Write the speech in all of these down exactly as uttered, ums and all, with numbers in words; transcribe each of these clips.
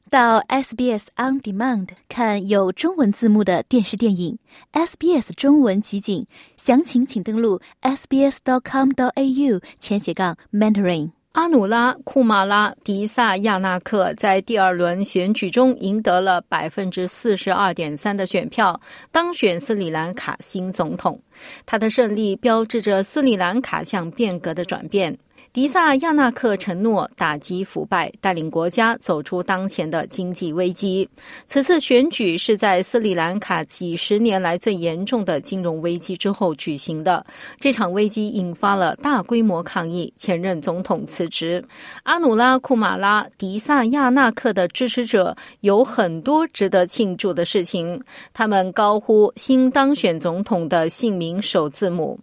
到 S B S On Demand 看有中文字幕的电视电影 S B S 中文集锦，详情请登录 s b s dot com dot a u 前斜杠 mentoring。 阿努拉·库马拉·迪萨亚纳克在第二轮选举中赢得了 百分之四十二点三 的选票，当选斯里兰卡新总统。他的胜利标志着斯里兰卡向变革的转变。迪萨亚纳克承诺打击腐败，带领国家走出当前的经济危机。此次选举是在斯里兰卡几十年来最严重的金融危机之后举行的。这场危机引发了大规模抗议，前任总统辞职。阿努拉·库马拉·迪萨亚纳克的支持者有很多值得庆祝的事情，他们高呼新当选总统的姓名首字母。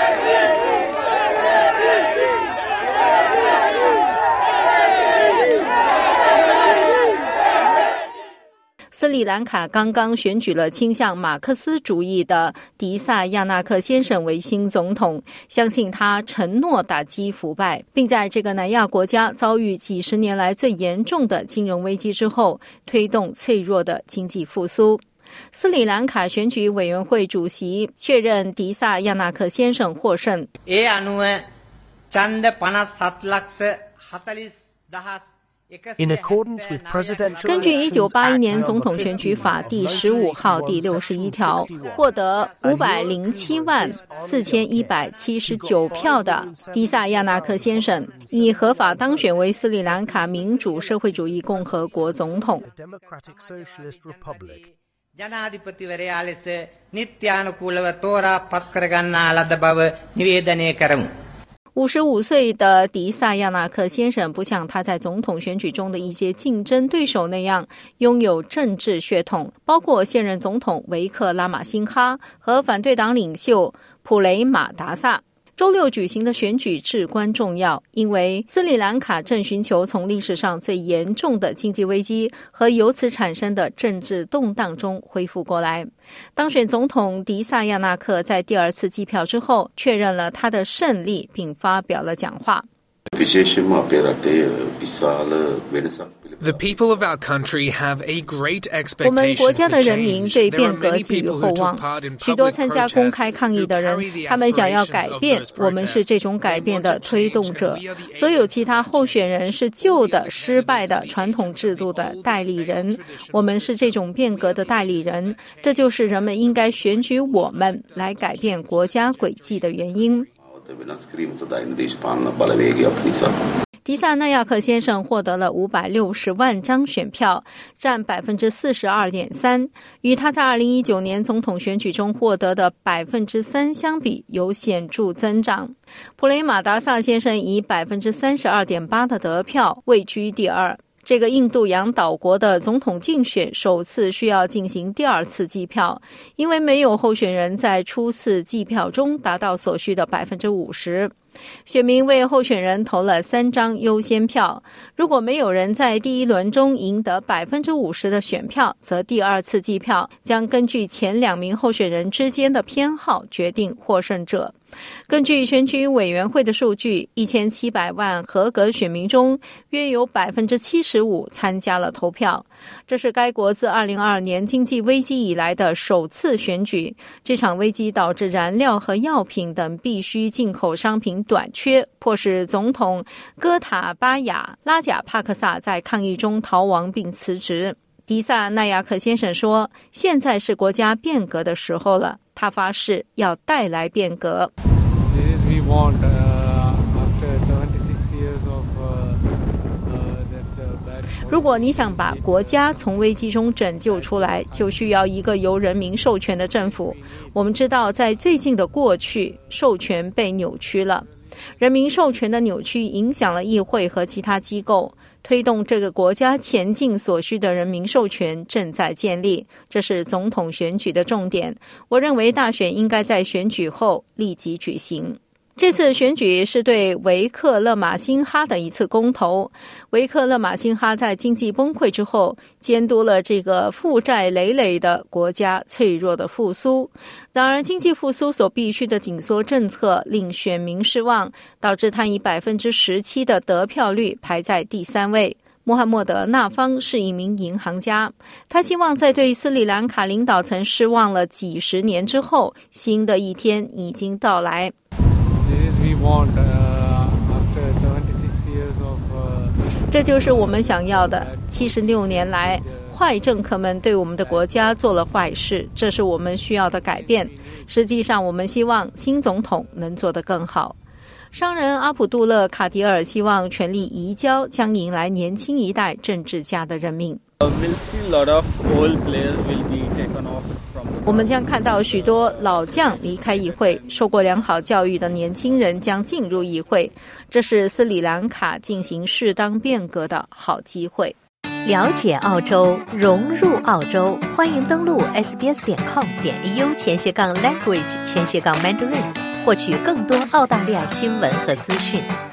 斯里兰卡刚刚选举了倾向马克思主义的迪萨亚纳克先生为新总统，相信他承诺打击腐败，并在这个南亚国家遭遇几十年来最严重的金融危机之后，推动脆弱的经济复苏。斯里兰卡选举委员会主席确认迪萨亚纳克先生获胜。 In accordance with presidential 根据一九八一年总统选举法第十五号第六十一条，获得五百零七万四千一百七十九票的迪萨亚纳克先生，以合法当选为斯里兰卡民主社会主义共和国总统。 ජනාධිපතිවරයා ලෙස නිත්‍යානුකූලව තෝරා පත් කරගන්නා ලද බව නිවේදනය කරමු。 五十五岁的迪萨亚纳克先生不像他在总统选举中的一些竞争对手那样拥有政治血统，包括现任总统维克拉马辛哈和反对党领袖普雷马达萨。周六举行的选举至关重要，因为斯里兰卡正寻求从历史上最严重的经济危机和由此产生的政治动荡中恢复过来。当选总统迪萨亚纳克在第二次计票之后确认了他的胜利，并发表了讲话。 The people of our country have a great 我们 expectation 国家 for 的人民 change. 对 There 变 are 革 many 寄予 people 厚 who 望 took part in 许多 public 参加公开 protests 抗议 who 的人 carry the 他们想要 aspirations 改 of 变 those 我们是这种 protests. 改 They 变 want 的 to 推 change 动 and 者 we are the 所有 agents 其他 of 候选人是旧的 We are the 失败的 candidates and the 传统 agents 制 of 度 the 的 old 代理 and 人 failed traditional 我们是这种变革的代理人，这就是人们应该选举我们来改变国家轨迹的原因。迪萨纳亚克先生获得了五百六十万张选票，占 百分之四十二点三， 与他在二零一九年总统选举中获得的 百分之三 相比有显著增长。普雷马达萨先生以 百分之三十二点八 的得票位居第二。这个印度洋岛国的总统竞选首次需要进行第二次计票，因为没有候选人在初次计票中达到所需的 百分之五十。选民为候选人投了三张优先票，如果没有人在第一轮中赢得 百分之五十 的选票，则第二次计票将根据前两名候选人之间的偏好决定获胜者。根据选举委员会的数据，一千七百万合格选民中约有 百分之七十五 参加了投票，这是该国自二零二二年经济危机以来的首次选举。这场危机导致燃料和药品等必需进口商品短缺，迫使总统戈塔巴雅拉贾帕克萨在抗议中逃亡并辞职。迪萨纳亚克先生说，现在是国家变革的时候了，他发誓要带来变革。 This is we want uh, after seventy-six years of uh, uh, that's a bad 如果你想把国家从危机中拯救出来，就需要一个由人民授权的政府。我们知道在最近的过去，授权被扭曲了，人民授权的扭曲影响了议会和其他机构，推动这个国家前进所需的人民授权正在建立，这是总统选举的重点。我认为大选应该在选举后立即举行。这次选举是对维克勒马辛哈的一次公投。维克勒马辛哈在经济崩溃之后，监督了这个负债累累的国家脆弱的复苏。然而，经济复苏所必须的紧缩政策令选民失望，导致他以 百分之十七 的得票率排在第三位。 穆罕默德·纳方是一名银行家，他希望在对斯里兰卡领导层失望了几十年之后，新的一天已经到来。 This is we want uh, after seventy-six years of. Uh, 这就是我们想要的。七十六年来，坏政客们对我们的国家做了坏事，这是我们需要的改变。实际上，我们希望新总统能做得更好。商人阿卜杜勒·卡迪尔希望权力移交将迎来年轻一代政治家的任命。我们将看到许多老将离开议会，受过良好教育的年轻人将进入议会，这是斯里兰卡进行适当变革的好机会。 了解澳洲，融入澳洲，欢迎登录 s b s 点 com 点 a u 前斜杠 language 前斜杠 mandarin， 获取更多澳大利亚新闻和资讯。